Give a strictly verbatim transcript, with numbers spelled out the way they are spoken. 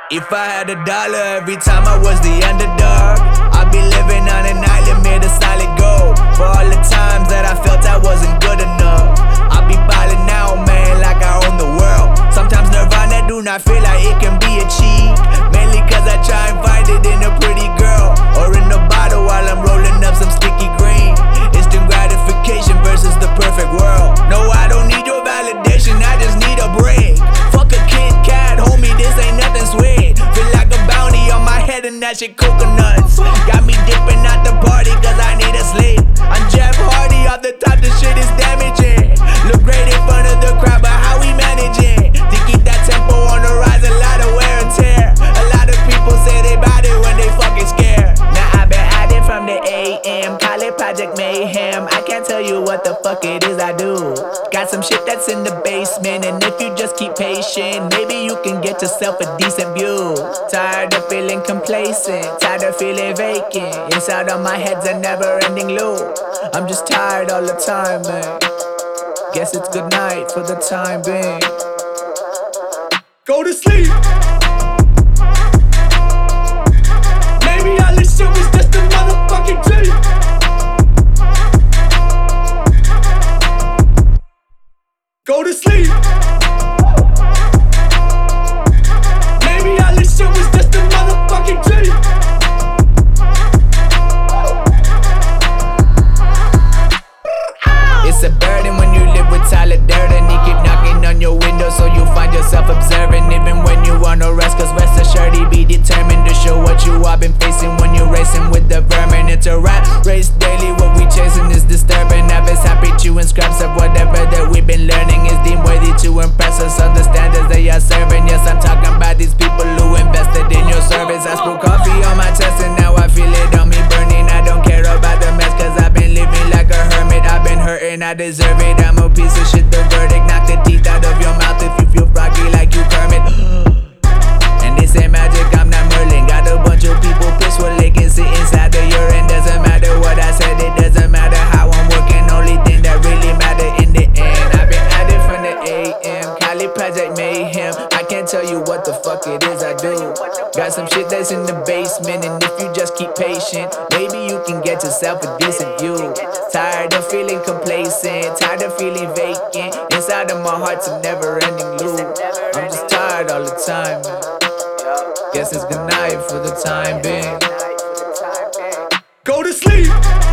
If I had a dollar every time I was the underdog, I'd be living on an island made of solid gold. For all the times that I felt I wasn't good enough, I'd be ballin' now, man, like I own the world. Sometimes Nirvana do not feel like it can be achieved, mainly cause I try and find it in a pretty girl, or in a bottle while I'm rolling up some sticky green. Instant gratification versus the perfect world. No, I don't need your validation, I just need a break. Fuck a Kit Kat, homie, this ain't nothing sweet. Feel like a bounty on my head and that shit coconuts. Got me dipping out the party cause I need a sleep. I'm Jeff Hardy, off the top the shit is damaging. Look great in front of the crowd, but how we manage it? To keep that tempo on the rise, a lot of wear and tear. A lot of people say they bout it when they fucking scared. Now I've been at it from the A M, call it Project Mayhem. I can't tell you what the fuck it is I do. Got some shit that's in the basement, and if you just keep patient, maybe you can get yourself a decent view. Tired of feeling complacent, tired of feeling vacant. Inside of my head's a never-ending loop. I'm just tired all the time, man. Guess it's good night for the time being. Go to sleep. Maybe all this shit was just a motherfucking dream. Go to sleep. Maybe all this shit was just a motherfucking dream. It's a burden when you live with Tyler Durden. He keep knocking on your window so you find yourself observing. Even when you want no rest, cause rest assured he be determined to show what you have been facing when you're racing with the vermin. It's a rat race daily, what we chasing is disturbing. Never's happy chewing scraps of whatever that we've been learning is deemed worthy to impress us on the standards they are serving. Yes, I'm talking about these people who invested in your service. I spilled coffee on my chest and now I feel it on me burning. I don't care about the mess cause I've been living like a hermit. I've been hurting, I deserve it. I'm a piece of shit, the verdict. Knock the teeth out of your mouth if you feel froggy like you Kermit. And this ain't magic, I'm not Merlin. Got a bunch of people pissed with they can sit inside the urine. Doesn't matter what I said, it doesn't matter how I'm working. Only thing that really matter in the end. I've been at it from the A M, call it Project Mayhem. I can't tell you what the fuck it is I do. Got some shit that's in the basement, and if you just keep patient, maybe you can get yourself a decent view. Tired of feeling complacent, tired of feeling vacant. Inside of my heart's a never-ending loop. I'm just tired all the time, man. Guess it's good night for the time being. Go to sleep.